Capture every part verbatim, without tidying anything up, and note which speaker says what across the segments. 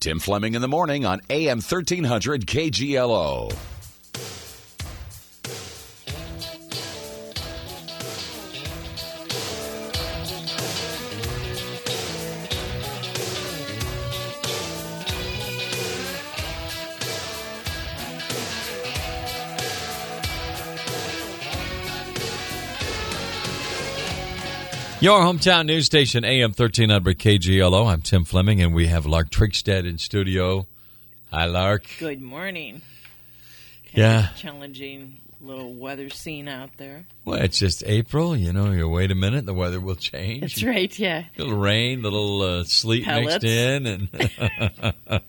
Speaker 1: Tim Fleming in the morning on A M thirteen hundred K G L O.
Speaker 2: Your hometown news station, A M thirteen hundred K G L O. I'm Tim Fleming, and we have Lark Trigstad in studio. Hi, Lark.
Speaker 3: Good morning. Kind
Speaker 2: Yeah.
Speaker 3: of challenging little weather scene out there.
Speaker 2: Well, it's just April. You know, you wait a minute, the weather will change.
Speaker 3: That's right, yeah.
Speaker 2: Little rain, little uh, sleet
Speaker 3: Pellets.
Speaker 2: mixed in. and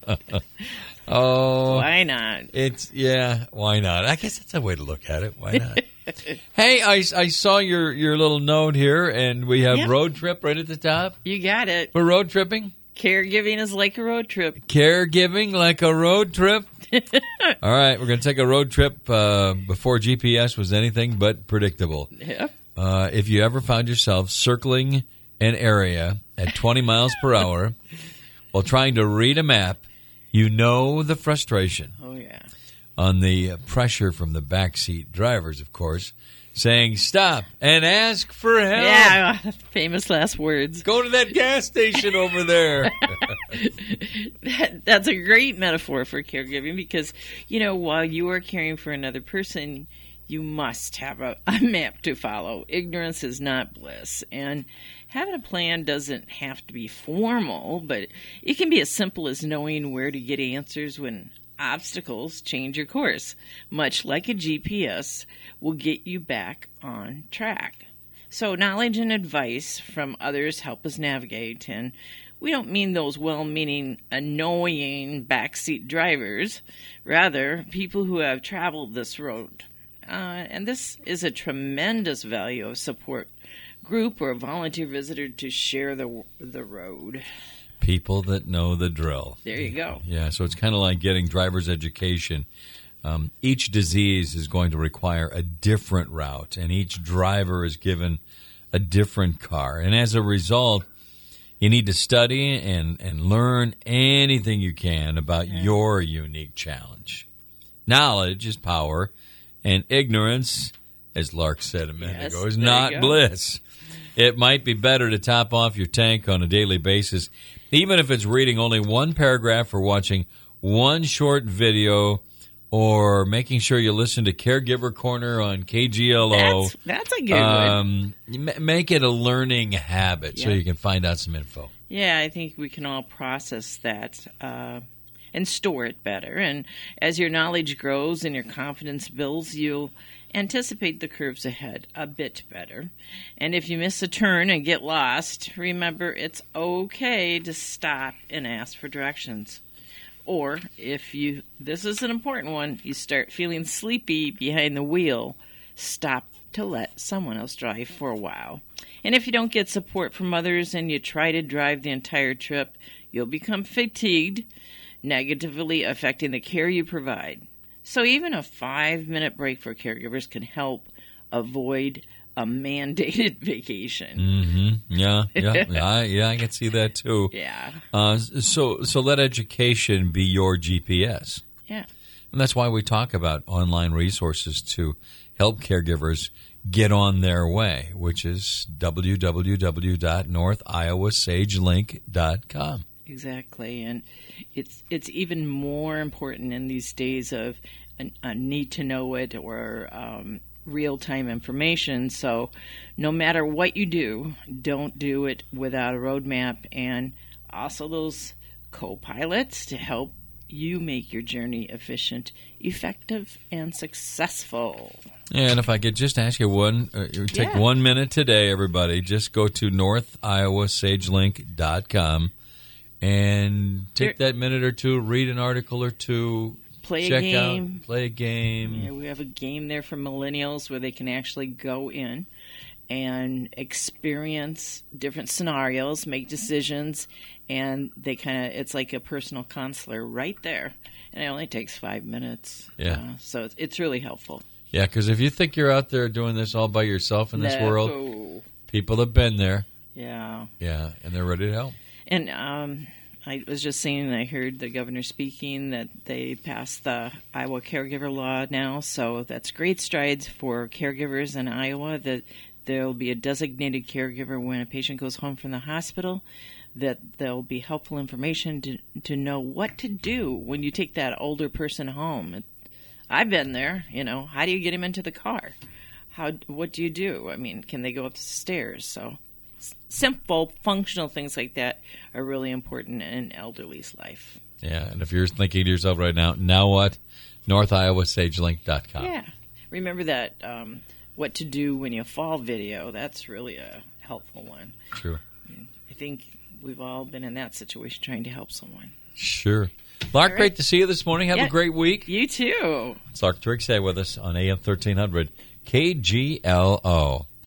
Speaker 2: Oh.
Speaker 3: Why not?
Speaker 2: It's, yeah, why not? I guess that's a way to look at it. Why not? Hey, I, I saw your, your little note here, and we have
Speaker 3: Yep.
Speaker 2: road trip right at the top.
Speaker 3: You got it.
Speaker 2: We're road tripping.
Speaker 3: Caregiving is like a road trip.
Speaker 2: Caregiving like a road trip. All right, we're going to take a road trip uh, before G P S was anything but predictable.
Speaker 3: Yep.
Speaker 2: Uh, if you ever found yourself circling an area at twenty miles per hour while trying to read a map, you know the frustration.
Speaker 3: Oh, yeah.
Speaker 2: On the pressure from the backseat drivers, of course, saying, stop and ask for help.
Speaker 3: Yeah, famous last words.
Speaker 2: Go to that gas station over there.
Speaker 3: That, that's a great metaphor for caregiving because, you know, while you are caring for another person, you must have a, a map to follow. Ignorance is not bliss. And having a plan doesn't have to be formal, but it can be as simple as knowing where to get answers when obstacles change your course, much like a G P S will get you back on track. So knowledge and advice from others help us navigate, and we don't mean those well-meaning, annoying backseat drivers, rather people who have traveled this road. Uh, and this is a tremendous value of support group or a volunteer visitor to share the the road.
Speaker 2: People that know the drill.
Speaker 3: There you go.
Speaker 2: Yeah, so it's kind of like getting driver's education. Um, each disease is going to require a different route, and each driver is given a different car. And as a result, you need to study and, and learn anything you can about
Speaker 3: Yeah.
Speaker 2: your unique challenge. Knowledge is power, and ignorance, as Lark said a minute
Speaker 3: Yes,
Speaker 2: ago, is
Speaker 3: there you
Speaker 2: not
Speaker 3: go.
Speaker 2: bliss. It might be better to top off your tank on a daily basis, even if it's reading only one paragraph or watching one short video or making sure you listen to Caregiver Corner on K G L O.
Speaker 3: That's, that's a good one.
Speaker 2: Um, ma- make it a learning habit so
Speaker 3: Yeah.
Speaker 2: you can find out some info.
Speaker 3: Yeah, I think we can all process that uh, and store it better. And as your knowledge grows and your confidence builds, you'll anticipate the curves ahead a bit better. And if you miss a turn and get lost, remember it's okay to stop and ask for directions. Or if you, this is an important one, you start feeling sleepy behind the wheel, stop to let someone else drive for a while. And if you don't get support from others and you try to drive the entire trip, you'll become fatigued, negatively affecting the care you provide. So even a five-minute break for caregivers can help avoid a mandated vacation.
Speaker 2: Mm-hmm. Yeah, yeah, yeah, I, yeah. I can see that too.
Speaker 3: Yeah.
Speaker 2: Uh, so, so let education be your G P S,
Speaker 3: Yeah.
Speaker 2: and that's why we talk about online resources to help caregivers get on their way, which is w w w dot north iowa sage link dot com.
Speaker 3: Exactly, and it's it's even more important in these days of a, a need to know it or um, real-time information. So no matter what you do, don't do it without a roadmap, and also those co-pilots to help you make your journey efficient, effective, and successful.
Speaker 2: And if I could just ask you one, uh, take
Speaker 3: Yeah.
Speaker 2: one minute today, everybody, just go to north iowa sage link dot com and take
Speaker 3: There-
Speaker 2: that minute or two, read an article or two,
Speaker 3: Play a
Speaker 2: check
Speaker 3: game.
Speaker 2: out, play a game.
Speaker 3: Yeah, we have a game there for millennials where they can actually go in and experience different scenarios, make decisions, and they kind of, it's like a personal counselor right there. And it only takes five minutes.
Speaker 2: Yeah.
Speaker 3: Uh, so it's, it's really helpful.
Speaker 2: Yeah, because if you think you're out there doing this all by yourself in this
Speaker 3: No.
Speaker 2: world, people have been there.
Speaker 3: Yeah.
Speaker 2: Yeah, and they're ready to help.
Speaker 3: And um, I was just saying, I heard the governor speaking that they passed the Iowa caregiver law now, so that's great strides for caregivers in Iowa, that there will be a designated caregiver when a patient goes home from the hospital, that there will be helpful information to, to know what to do when you take that older person home. I've been there, you know, how do you get him into the car? How, what do you do? I mean, can they go up the stairs? So simple, functional things like that are really important in an elderly's life.
Speaker 2: Yeah, and if you're thinking to yourself right now, now what? North Iowa Sage Link dot com.
Speaker 3: Yeah. Remember that um, what to do when you fall video. That's really a helpful one.
Speaker 2: True.
Speaker 3: I think we've all been in that situation trying to help someone.
Speaker 2: Sure. Lark, right. Great to see you this morning. Have
Speaker 3: yeah.
Speaker 2: a great week.
Speaker 3: You too.
Speaker 2: It's Lark Trixie with us on A M thirteen hundred K G L O.